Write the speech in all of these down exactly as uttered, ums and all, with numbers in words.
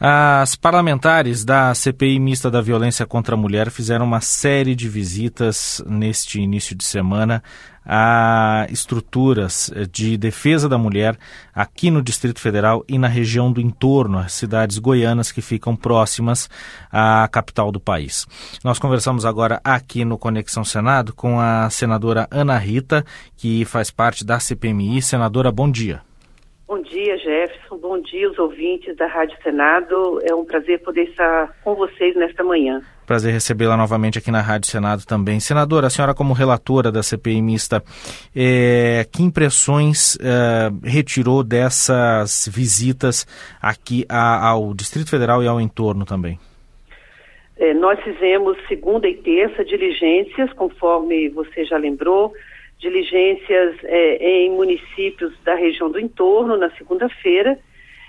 As parlamentares da C P I mista da violência contra a mulher fizeram uma série de visitas neste início de semana a estruturas de defesa da mulher aqui no Distrito Federal e na região do entorno, as cidades goianas que ficam próximas à capital do país. Nós conversamos agora aqui no Conexão Senado com a senadora Ana Rita, que faz parte da C P M I. Senadora, bom dia. Bom dia, Jefferson. Bom dia, os ouvintes da Rádio Senado. É um prazer poder estar com vocês nesta manhã. Prazer recebê-la novamente aqui na Rádio Senado também. Senadora, a senhora como relatora da C P I mista, é, que impressões é, retirou dessas visitas aqui a, ao Distrito Federal e ao entorno também? É, nós fizemos segunda e terça diligências, conforme você já lembrou, diligências é, em municípios da região do entorno, na segunda-feira,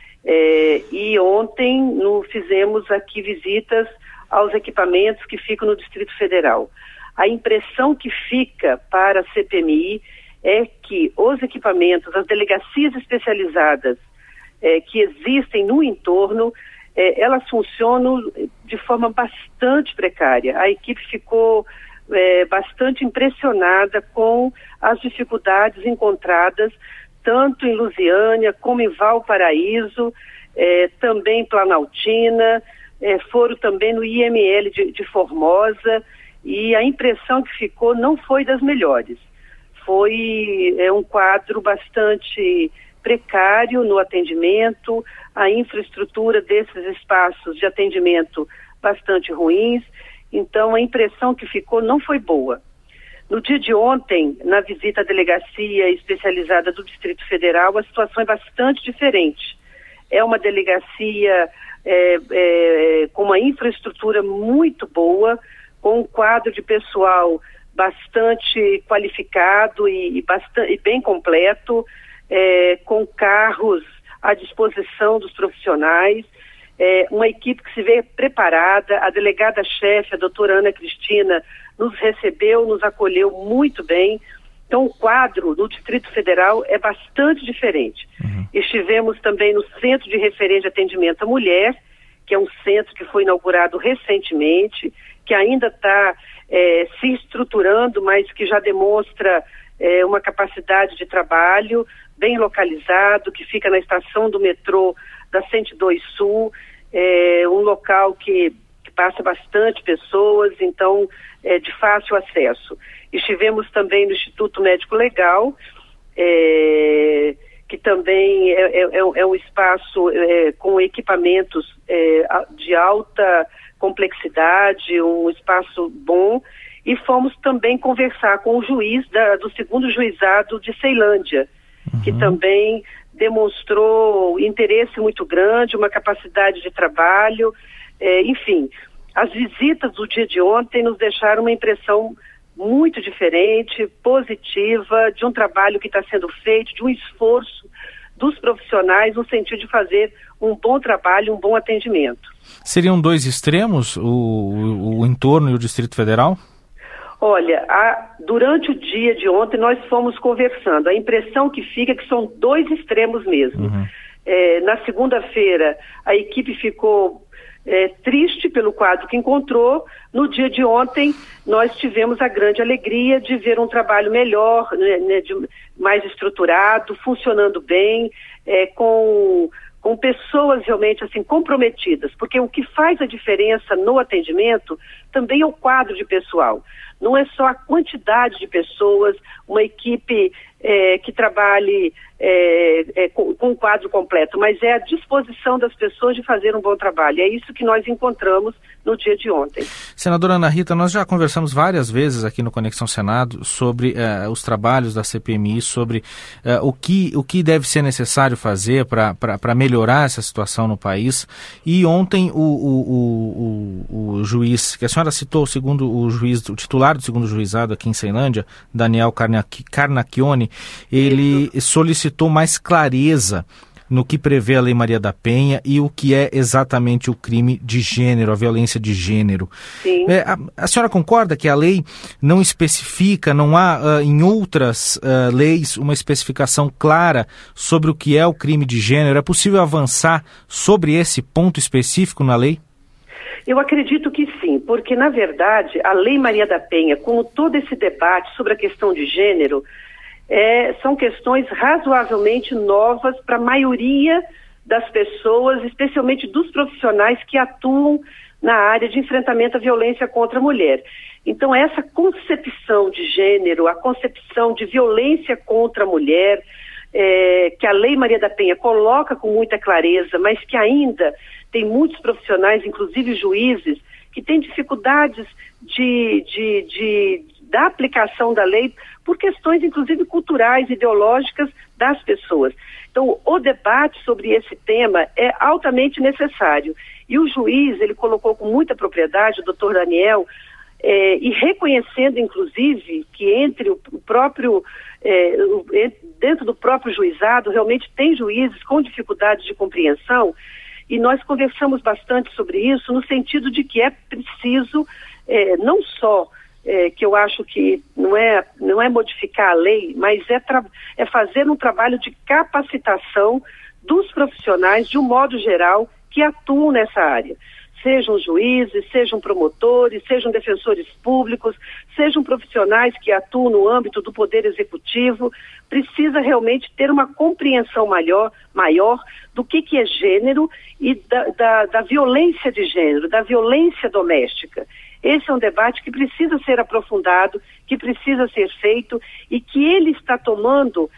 é, e ontem no, fizemos aqui visitas aos equipamentos que ficam no Distrito Federal. A impressão que fica para a C P M I é que os equipamentos, as delegacias especializadas é, que existem no entorno, é, elas funcionam de forma bastante precária. A equipe ficou É, bastante impressionada com as dificuldades encontradas tanto em Lusiânia como em Valparaíso, é, também Planaltina, é, foram também no I M L de, de Formosa, e a impressão que ficou não foi das melhores. Foi é, um quadro bastante precário no atendimento, a infraestrutura desses espaços de atendimento bastante ruins. Então, a impressão que ficou não foi boa. No dia de ontem, na visita à delegacia especializada do Distrito Federal, a situação é bastante diferente. É uma delegacia é, é, com uma infraestrutura muito boa, com um quadro de pessoal bastante qualificado e, e, bastante, e bem completo, é, com carros à disposição dos profissionais. É, uma equipe que se vê preparada. A delegada-chefe, a doutora Ana Cristina, nos recebeu, nos acolheu muito bem. Então, o quadro no Distrito Federal é bastante diferente. Uhum. Estivemos também no Centro de Referência de Atendimento à Mulher, que é um centro que foi inaugurado recentemente, que ainda está é, se estruturando, mas que já demonstra é, uma capacidade de trabalho bem localizado, que fica na estação do metrô da cento e dois Sul, é um local que, que passa bastante pessoas, então é de fácil acesso. Estivemos também no Instituto Médico Legal, é, que também é, é, é um espaço é, com equipamentos é, de alta complexidade, um espaço bom, e fomos também conversar com o juiz da, do segundo juizado de Ceilândia, uhum. que também demonstrou interesse muito grande, uma capacidade de trabalho, é, enfim. As visitas do dia de ontem nos deixaram uma impressão muito diferente, positiva, de um trabalho que está sendo feito, de um esforço dos profissionais no sentido de fazer um bom trabalho, um bom atendimento. Seriam dois extremos, o, o, o entorno e o Distrito Federal? Olha, a, durante o dia de ontem nós fomos conversando. A impressão que fica é que são dois extremos mesmo. Uhum. É, na segunda-feira a equipe ficou é, triste pelo quadro que encontrou. No dia de ontem nós tivemos a grande alegria de ver um trabalho melhor, né, né, de, mais estruturado, funcionando bem, é, com... com pessoas realmente assim comprometidas, porque o que faz a diferença no atendimento também é o quadro de pessoal. Não é só a quantidade de pessoas, uma equipe é, que trabalhe é, é, com, com um quadro completo, mas é a disposição das pessoas de fazer um bom trabalho. É isso que nós encontramos no dia de ontem. Senadora Ana Rita, nós já conversamos várias vezes aqui no Conexão Senado sobre uh, os trabalhos da C P M I, sobre uh, o, que, o que deve ser necessário fazer para melhorar essa situação no país. E ontem o, o, o, o juiz, que a senhora citou, o segundo o juiz, o titular do segundo juizado aqui em Ceilândia, Daniel Carnacchione, ele Isso. solicitou mais clareza no que prevê a Lei Maria da Penha e o que é exatamente o crime de gênero, a violência de gênero. Sim. É, a, a senhora concorda que a lei não especifica, não há uh, em outras uh, leis uma especificação clara sobre o que é o crime de gênero? É possível avançar sobre esse ponto específico na lei? Eu acredito que sim, porque, na verdade, a Lei Maria da Penha, como todo esse debate sobre a questão de gênero, é, são questões razoavelmente novas para a maioria das pessoas, especialmente dos profissionais que atuam na área de enfrentamento à violência contra a mulher. Então, essa concepção de gênero, a concepção de violência contra a mulher, é, que a Lei Maria da Penha coloca com muita clareza, mas que ainda tem muitos profissionais, inclusive juízes, que têm dificuldades de, de, de, da aplicação da lei por questões, inclusive, culturais, ideológicas das pessoas. Então, o debate sobre esse tema é altamente necessário. E o juiz, ele colocou com muita propriedade, o doutor Daniel, é, e reconhecendo, inclusive, que entre o próprio, é, dentro do próprio juizado, realmente tem juízes com dificuldades de compreensão. E nós conversamos bastante sobre isso, no sentido de que é preciso, é, não só, é, que eu acho que não é, não é modificar a lei, mas é, é fazer um trabalho de capacitação dos profissionais, de um modo geral, que atuam nessa área. Sejam juízes, sejam promotores, sejam defensores públicos, sejam profissionais que atuam no âmbito do Poder Executivo, precisa realmente ter uma compreensão maior, maior do que, que é gênero e da, da, da violência de gênero, da violência doméstica. Esse é um debate que precisa ser aprofundado, que precisa ser feito e que ele está tomando,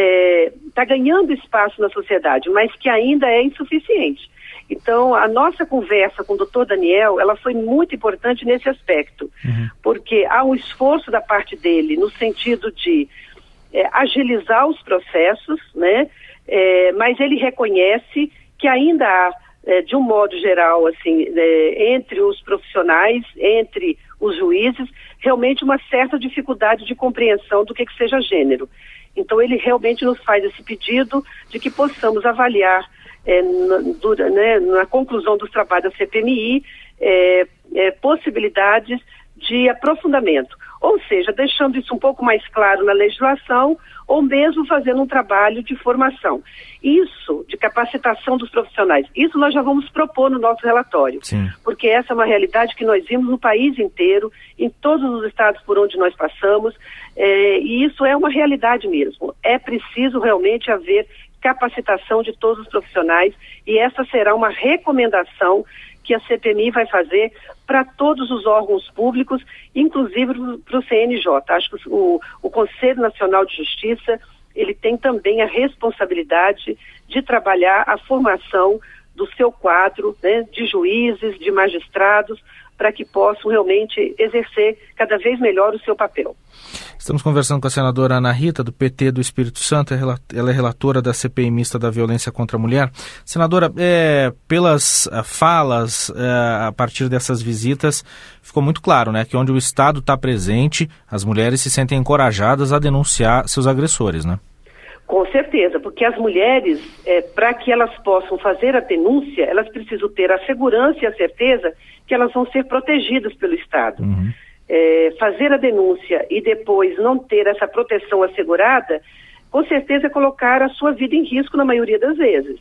está é, ganhando espaço na sociedade, mas que ainda é insuficiente. Então, a nossa conversa com o doutor Daniel, ela foi muito importante nesse aspecto, uhum. porque há um esforço da parte dele no sentido de é, agilizar os processos, né? É, mas ele reconhece que ainda há, é, de um modo geral, assim, é, entre os profissionais, entre os juízes, realmente uma certa dificuldade de compreensão do que, que seja gênero. Então, ele realmente nos faz esse pedido de que possamos avaliar É, na, dura, né, na conclusão dos trabalhos da C P M I, é, é, possibilidades de aprofundamento, ou seja, deixando isso um pouco mais claro na legislação, ou mesmo fazendo um trabalho de formação. Isso, de capacitação dos profissionais, isso nós já vamos propor no nosso relatório, Sim. porque essa é uma realidade que nós vimos no país inteiro, em todos os estados por onde nós passamos, é, e isso é uma realidade mesmo. É preciso realmente haver capacitação de todos os profissionais e essa será uma recomendação que a C P M I vai fazer para todos os órgãos públicos, inclusive para o C N J. Acho que o, o Conselho Nacional de Justiça, ele tem também a responsabilidade de trabalhar a formação do seu quadro, né, de juízes, de magistrados, para que possam realmente exercer cada vez melhor o seu papel. Estamos conversando com a senadora Ana Rita, do P T do Espírito Santo, ela é relatora da C P I mista da violência contra a mulher. Senadora, é, pelas uh, falas, uh, a partir dessas visitas, ficou muito claro, né, que onde o Estado está presente, as mulheres se sentem encorajadas a denunciar seus agressores, né? Com certeza, porque as mulheres, é, para que elas possam fazer a denúncia, elas precisam ter a segurança e a certeza que elas vão ser protegidas pelo Estado. Uhum. É, fazer a denúncia e depois não ter essa proteção assegurada, com certeza é colocar a sua vida em risco na maioria das vezes.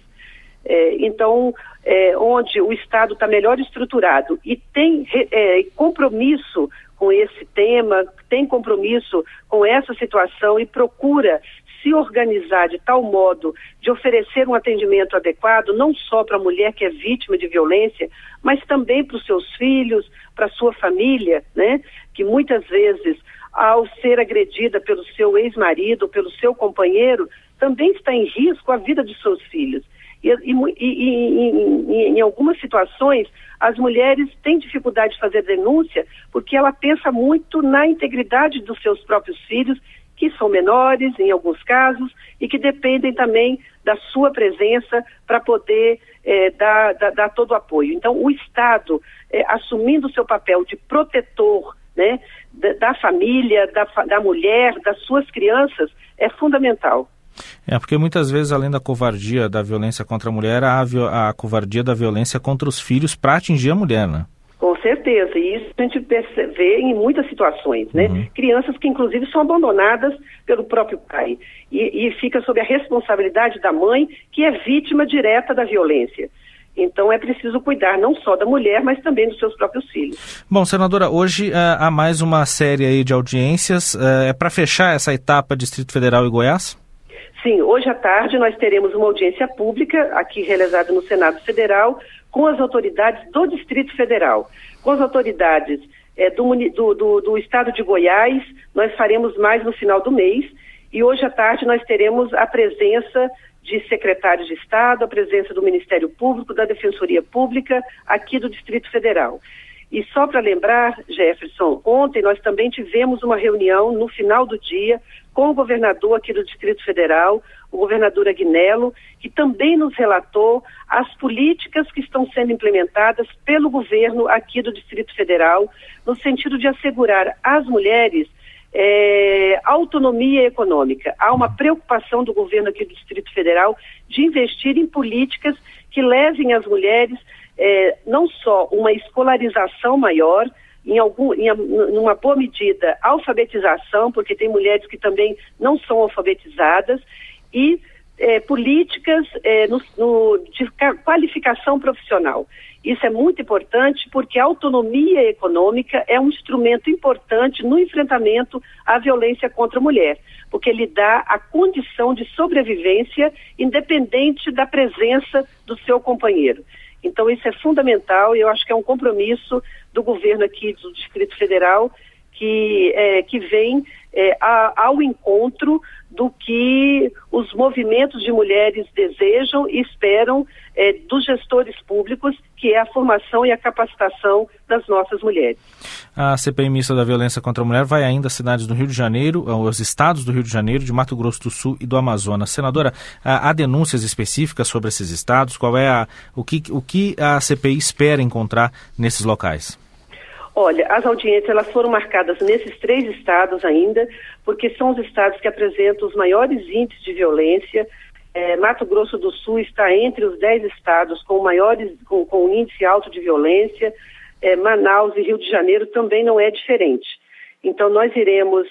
É, então, é, onde o Estado está melhor estruturado e tem é, compromisso com esse tema, tem compromisso com essa situação e procura se organizar de tal modo de oferecer um atendimento adequado, não só para a mulher que é vítima de violência, mas também para os seus filhos, para a sua família, né? Que muitas vezes, ao ser agredida pelo seu ex-marido, pelo seu companheiro, também está em risco a vida de seus filhos. E, e, e, e, e em algumas situações, as mulheres têm dificuldade de fazer denúncia porque ela pensa muito na integridade dos seus próprios filhos, que são menores em alguns casos e que dependem também da sua presença para poder é, dar, dar, dar todo o apoio. Então, o Estado, é, assumindo o seu papel de protetor, né, da, da família, da, da mulher, das suas crianças, é fundamental. É, porque muitas vezes, além da covardia da violência contra a mulher, há a, a covardia da violência contra os filhos para atingir a mulher, né? Com certeza, e isso a gente vê em muitas situações, né? Uhum. Crianças que inclusive são abandonadas pelo próprio pai e, e fica sob a responsabilidade da mãe, que é vítima direta da violência. Então é preciso cuidar não só da mulher, mas também dos seus próprios filhos. Bom, senadora, hoje uh, há mais uma série aí de audiências. Uh, é para fechar essa etapa Distrito Federal e Goiás? Sim, hoje à tarde nós teremos uma audiência pública aqui realizada no Senado Federal com as autoridades do Distrito Federal, com as autoridades é, do, do, do, do Estado de Goiás. Nós faremos mais no final do mês e hoje à tarde nós teremos a presença de secretários de Estado, a presença do Ministério Público, da Defensoria Pública aqui do Distrito Federal. E só para lembrar, Jefferson, ontem nós também tivemos uma reunião no final do dia com o governador aqui do Distrito Federal, o governador Agnello, que também nos relatou as políticas que estão sendo implementadas pelo governo aqui do Distrito Federal, no sentido de assegurar às mulheres é, autonomia econômica. Há uma preocupação do governo aqui do Distrito Federal de investir em políticas que levem as mulheres É, não só uma escolarização maior, em, algum, em uma boa medida alfabetização, porque tem mulheres que também não são alfabetizadas, e é, políticas é, no, no, de qualificação profissional. Isso é muito importante porque a autonomia econômica é um instrumento importante no enfrentamento à violência contra a mulher, porque ele dá a condição de sobrevivência independente da presença do seu companheiro. Então isso é fundamental e eu acho que é um compromisso do governo aqui do Distrito Federal que, é, que vem é, a, ao encontro do que os movimentos de mulheres desejam e esperam é, dos gestores públicos, que é a formação e a capacitação das nossas mulheres. A C P I mista da violência contra a mulher vai ainda às cidades do Rio de Janeiro, aos estados do Rio de Janeiro, de Mato Grosso do Sul e do Amazonas. Senadora, há denúncias específicas sobre esses estados? Qual é a, o, que, o que a C P I espera encontrar nesses locais? Olha, as audiências elas foram marcadas nesses três estados ainda, porque são os estados que apresentam os maiores índices de violência. É, Mato Grosso do Sul está entre os dez estados com maiores, com, com índice alto de violência. É, Manaus e Rio de Janeiro também não é diferente. Então nós iremos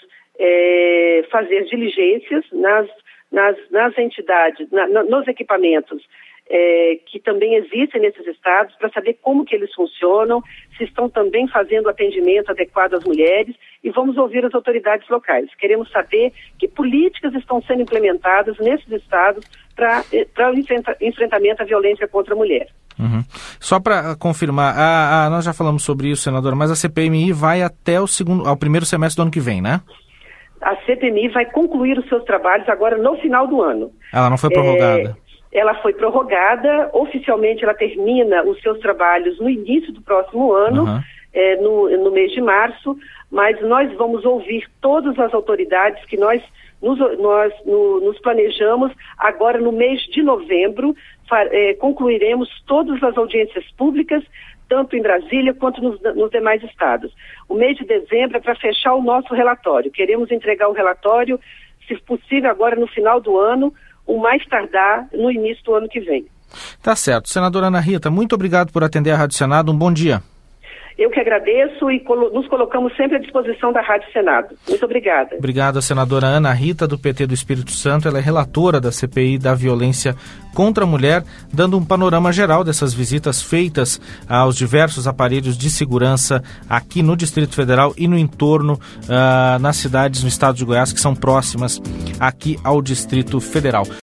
é, fazer diligências nas, nas, nas entidades, na, na, nos equipamentos É, que também existem nesses estados, para saber como que eles funcionam, se estão também fazendo atendimento adequado às mulheres, e vamos ouvir as autoridades locais. Queremos saber que políticas estão sendo implementadas nesses estados para o enfrenta, enfrentamento à violência contra a mulher. Uhum. Só para confirmar, a, a, nós já falamos sobre isso, senadora, mas a C P M I vai até o segundo, ao primeiro semestre do ano que vem, né? A C P M I vai concluir os seus trabalhos agora no final do ano. Ela não foi prorrogada? É... Ela foi prorrogada, oficialmente ela termina os seus trabalhos no início do próximo ano, uhum. é, no, no mês de março, mas nós vamos ouvir todas as autoridades que nós, nos, nós no, nos planejamos agora no mês de novembro, fa, é, concluiremos todas as audiências públicas, tanto em Brasília quanto nos, nos demais estados. O mês de dezembro é para fechar o nosso relatório. Queremos entregar o relatório, se possível, agora no final do ano, o mais tardar no início do ano que vem. Tá certo. Senadora Ana Rita, muito obrigado por atender a Rádio Senado. Um bom dia. Eu que agradeço e colo- nos colocamos sempre à disposição da Rádio Senado. Muito obrigada. Obrigado, a senadora Ana Rita, do P T do Espírito Santo. Ela é relatora da C P I da violência contra a mulher, dando um panorama geral dessas visitas feitas aos diversos aparelhos de segurança aqui no Distrito Federal e no entorno, uh, nas cidades no estado de Goiás, que são próximas aqui ao Distrito Federal.